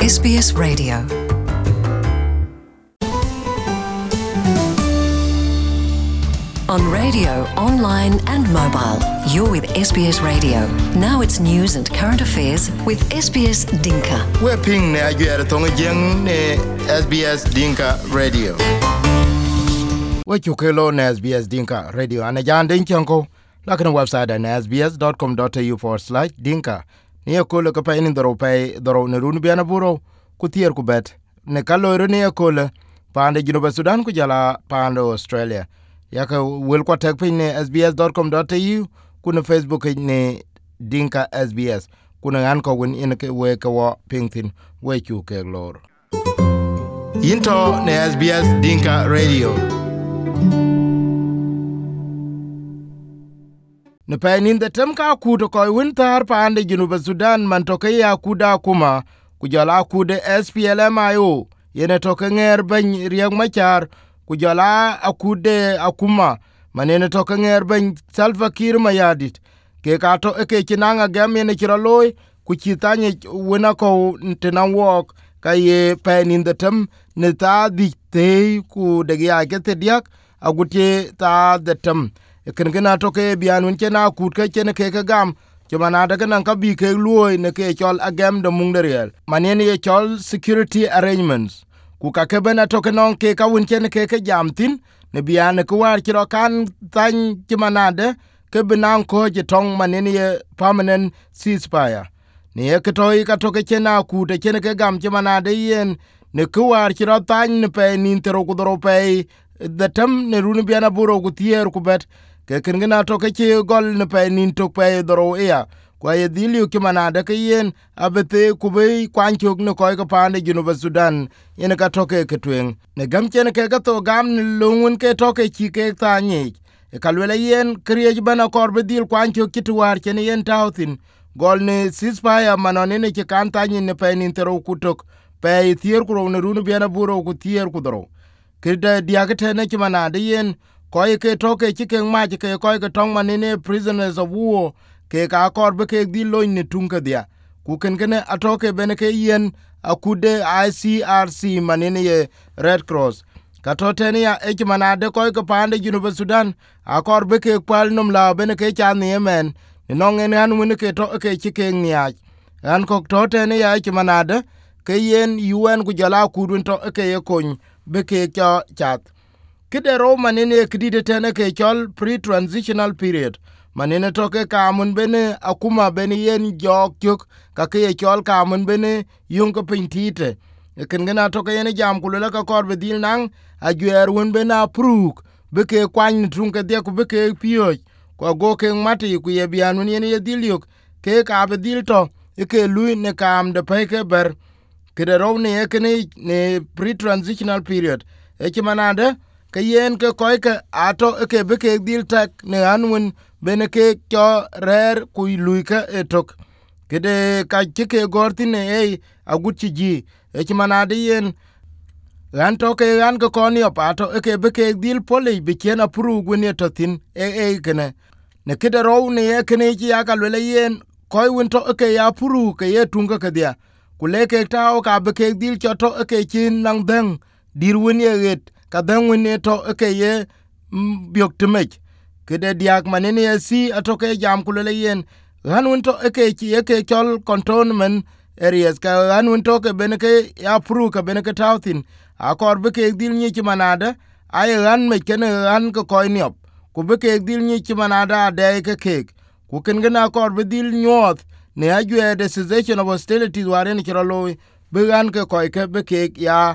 SBS Radio. On radio, online and mobile, you're with SBS Radio. Now it's news and current affairs with SBS Dinka. We're ping ne ajuere tonga jeng ne SBS Dinka Radio. We chukelo ne SBS Dinka Radio. Ana jande inchanko, lakini website na sbs.com.au/dinka. Niya kule ka painin daro ne runu biana buro kutier kubet. Ne kaloro niya kule pande Junuba Sudan kujala pande Australia. Yaka wel kwa tekpe ne sbs.com.au kuna Facebook ne Dinka SBS kuna anko wen inake we ka wa pingtin we chu ke lor into ne SBS Dinka Radio ne painin da tamka ku to ko winter pande Junuba Sudan man to ya kuda kuma kujala kude SPLMIO yene to ke nger ban riyak machar kujala akude akuma manene to ka nger ben Salva Kiir Mayadit ke ka to ke kinanga gamene kiraloy ku chitanye wona ko tenan wok ka ye pen in the tem ne ta di te ku de ya ke te diak agute ta the tem ken gena to ke bianun chena ku ke chen ke gam jomana daga nan ka bi ke loy ne ke chol agam de mungderiel manene ye chol security arrangements ku ka ke bena to ke non ke ka wun chen ke jamtin ne biane ko war kiro kan tan timanade ke binan ko je tong manene ye permanent ceasefire ne ye ke toy ka to ke chena ku de chen ke gam timanade yen ne ko war kiro tan ne pe nin tero ku dro pe de tam ne runu biana buro ku tier ku bet ke ken gena to ke che gol ne pe nin to pe dro ya kwa ye dhiliu kimanade ke yen abete kubei kwanchuk ne koi ka pande Junuba Sudan yene ka toke ke tweng ne gamchene ke gato gam ne lungun ke toke chi ke tanye e kalwele yen kriej bana korbe dhil kwanchuk kituwar chene yen tauthin gol ne ceasefire manone ne che kan tanye ne pe nintero kutok pe thier kuro ne runu biana buro ku thier kudoro kida diagete ne kimanade yen koi ke toke chike ngmaji ke koi ke tong manine prisoners of war ke ka korbe ke di loy ne tunka dia ku ken atoke bene ke yen akude ICRC manene ye Red Cross ka totene ya manade koy ko pande Junuba Sudan a korbe ke kwal num la bene ke chan yemen no ngen an mun ke to ke chike nya an ko totene ya manade ke yen UN ku jala kudun to ke ye kon be ke cha chat kidero manene kidide tene ke chol pre-transitional period manene toke kamun bene akuma bene yen jok juk ka ke chol kamun bene yung ko pintite ken gena toke yen jam kulela ka korbe dil nang ajuer won bene apruk beke kwany trunke de ku beke pioj ko go ke mati ku ye bianun yen ye dilyuk ke ka be dil to ke lui ne kam de peke ber kede rovne ekene ne pre transitional period manade ke yen ke koy ke ato ke beke dil tak ne anwen bene ke cho rer ku luika etok kede ka chike gortine aguchi ji manade yen ran to ke ran ko koni opato ke beke dil pole bi chena puru gwene totin kene ne kede row ne kene ji aka le yen koy won to ke ya puru ke ye tunga ke dia kuleke ta o ka beke dil cho to ke chin nang den dir won ye get ka den won to ke ye biok temech kede diak manene si atoke jam kulele yen hanun to ke chol cantonment areas ka hanun to ke beneke ya pru ka beneke tauthin akor be ke dil ni manade ay ran me ken ran ko koyniop ku be ke dil ni manada de ke ku ken gena akor be dil nyot ne ajue the cessation of hostilities waren kiralo be ran ke koy ke be ke ya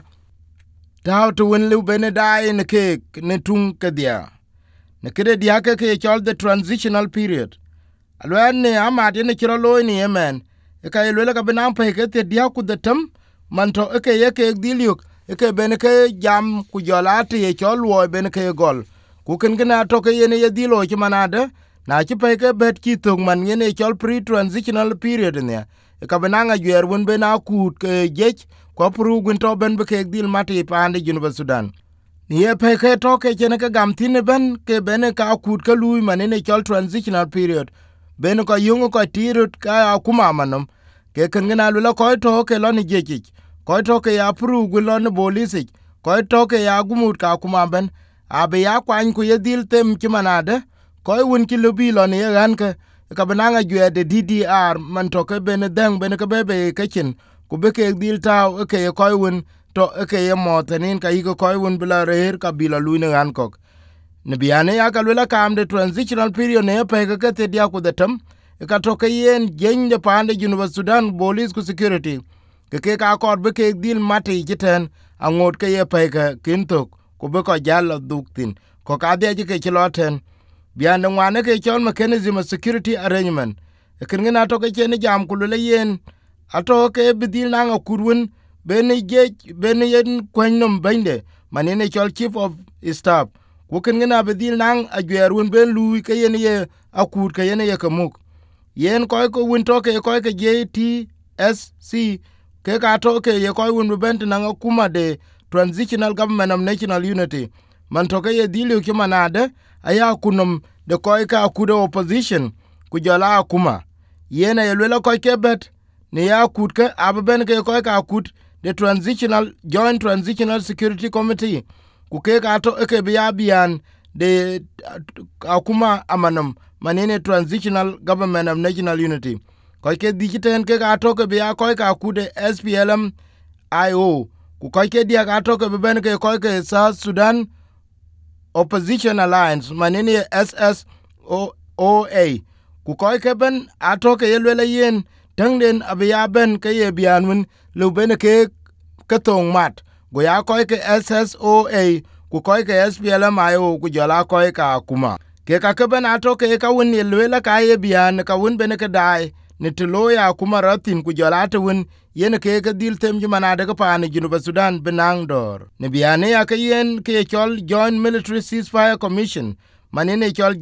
taw to wen lu benedai ne ke ne tung ke dia ne kede diake ke chol the transitional period alwan ne amade ne kiro loy ni yemen e kay lele ka benam pe ke te diaku the tem man to ke ye ke dilyuk ke ben ke jam ku jolate ye chol wo ben ke gol ku ken gna to ke ye ne dilo ki manade na ki pe ke bet ki tung man ye ne chol pre transitional period ne e ka benanga gyer won bena ku ke jech ko pru gun to ben be ke dil mate pande Junuba Sudan ye pe ke to ke chene ke gam tine ben ke bene ka kut ke lui manene chol transitional period ben ko yung ko tirut ka akuma manom ke ken gena lu ko to ke lo ni jeji ko toke ya pru gulon bolisi ko toke ya gumut ka kuma ben abe ya kwan ku yedil tem kimanade ko won ki lobi lon ye ganke ka benanga jwe de DDR man toke ben dang ben ka bebe kekin ku be ke dil taw ke ko won to ke ye motanin ka yigo ko won bila rer ka bila luine gankok ne biane ya ka lula kam de transitional period ne pe ka te dia ku detam ka toke yen jende pande University Sudan police ku security ke ka kor be ke dil mate jiten angot ke ye pe ka kintok ku be ko jalo duktin ko ka de ke chiloten bian ngwane ke chon mechanism of security arrangement ken ngena to ke chen jam ku le yen ato ke bidil na ngakurun beni je beni yen kwenom bende manene chol chief of staff ku ken ngena bidil na agwerun ben lui ke yen ye akur ke yen ye kamuk yen ko win to ke JTSC ke ka to ke ye ko win bent na kuma de transitional government of national unity man to ke ye dilu kimanade aya kunom de ko ka kudo opposition ku jola kuma yena ye lelo ko ke bet ne ya kut ke abben ke ko ka kut the transitional joint transitional security committee ku ke ka to ke bian de akuma amanam manene transitional government of national unity ko ke digiten ke ka to ke bia ko ka kude SPLM IO ku ko ke dia ka to ke ben ke ko ke South Sudan Opposition Alliance manene SSOA ku ko ke ben ato ke yelwele yen tangden abia ben ke ye bianun lu ben ke katong mat go ya ko ke SSOA ku ko ke SPLM IO ku jola ko ka kuma ke ka ke ben ato ke ka won yelwele ka ye bian ka won ben ke dai ni tlo ya kuma ratin ku jola to won yen ke dil tem jumana de pa ni Junuba Sudan benang dor ne biane ya ke yen ke chol Joint Military Ceasefire Commission manene chol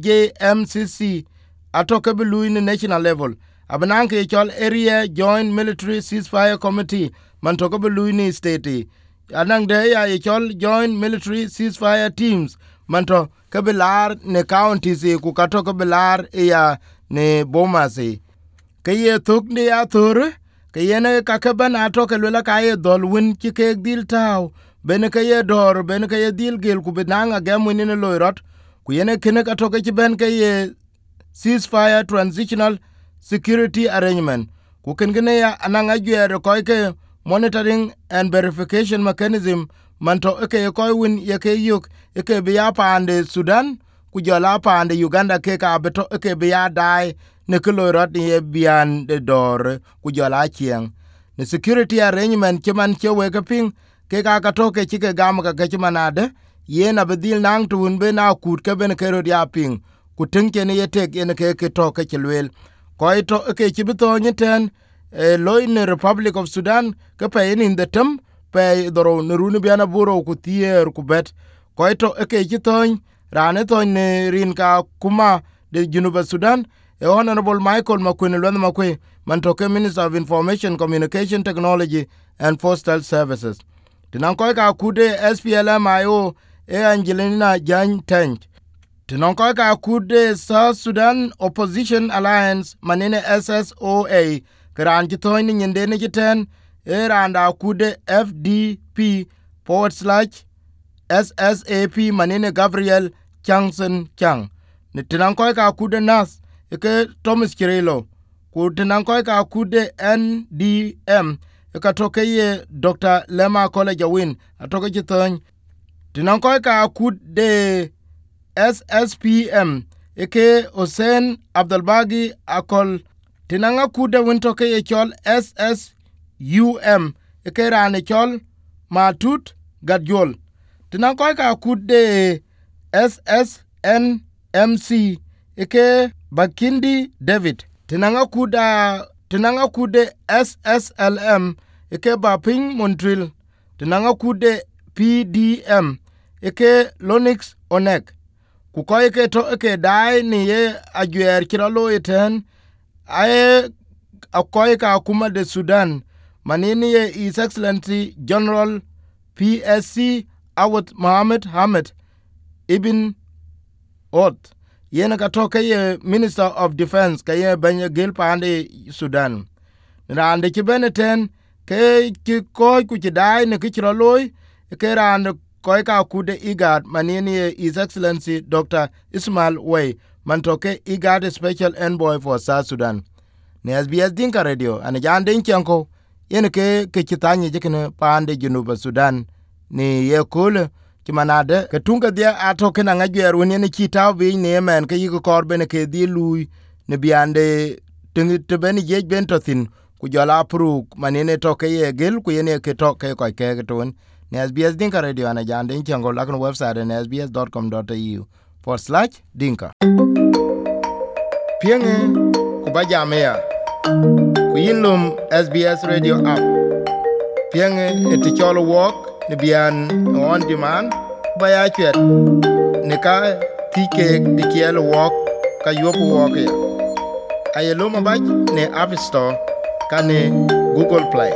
JMCC ato ke belu in national level abanang ke chol Area Joint Military Ceasefire Committee man to ke belu in state anang de ya chol Joint Military Ceasefire Teams man to ke belar ne counties ku ka to ke belar ya ne bomase ke ye thuk ne ya thur ke yene ka ke ban ato ke lula ka ye dol win ki ke dil taw ben ke ye dor ben ke ye dil gel ku benanga gamun ne loirot ku yene kene ka to ke ben ke ye ceasefire transitional security arrangement ku ken gene ya ananga jere ko ke monitoring and verification mechanism manto ke ko win ye ke yuk ke biya pande Sudan ku jola pande Uganda ke ka beto ke biya dai ne klorat ni bian de dor ku jola chieng ne security arrangement keman chewe ke ping ke ka to ke chike gam ka ke manade yena bedil nang tun be na kut ke ben ke ro ya ping ku tinke ne yetek en ke to ke lwel ko to ke chibito nyiten loin Republic of Sudan ke pe in the tem pe doro ne runu biana buro ku tier ku bet ko to ke chiton rane to ne rin ka kuma de Junuba Sudan Honorable Michael Makwene Lwanda Makwe mantoke Minister of Information Communication Technology and Postal Services tinanko ka kude SPLM-IO Angelina Jan Tench tinanko ka kude South Sudan Opposition Alliance manene SSOA kran jitoini nyendene jiten randa kude FDP/SSAP manene Gabriel Changson Chang tinanko ka kude NAS ke Thomas Kirilo ku tinanko ka kude NDM ka toke ye Dr. Lema College Win atoke jithon tinanko ka kude SSPM ke Hussein Abdulbagi Akol tinanga kude win toke ye chol SSUM ke rane chol Matut Gadjol tinanko ka kude SSNMC ke Bakindi David tinanga kude SSLM ke Baping Montreal tinanga kude PDM ke Lonix Onek ku ko ke to ke dai ni ye agwer kiralo eten ai akoy ka kuma de Sudan manini ye His Excellency General PSC Awad Mohammed Hamid Ibn Ot yena ka toke ye Minister of Defense ka ye banye gel pande Sudan rande ki beneten ke ki ko ku ti dai ne ki ro loy ke ran ko ka ku de IGAD manini His Excellency Dr. Ismail Way mantoke IGAD Special Envoy for South Sudan. Ne SBS Dinka Radio ana jan den chanko yen ke kitanye jekene pande Junuba Sudan ni ye kule ti manade ke tunga dia atoke na ngajwer woni ne chitaw bi ne men ke yiko korbe ne ke di lui ne biande tingi te ben ye ben tothin ku jola pru manene toke ye gel ku yene ke toke ko ke ton ne SBS Dinka Radio ana jan den chanko lakno website ne sbs.com.au/dinka pienge ku bajamea ku yinlum SBS Radio app pienge eti cholo walk ne bian on demand baya chet ne ka tike dikielo walk ka yopo walk ya ayelo mabaj ne App Store ka ne Google Play.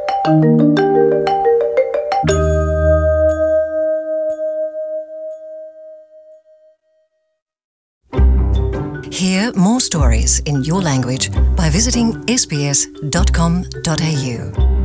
Hear more stories in your language by visiting sbs.com.au.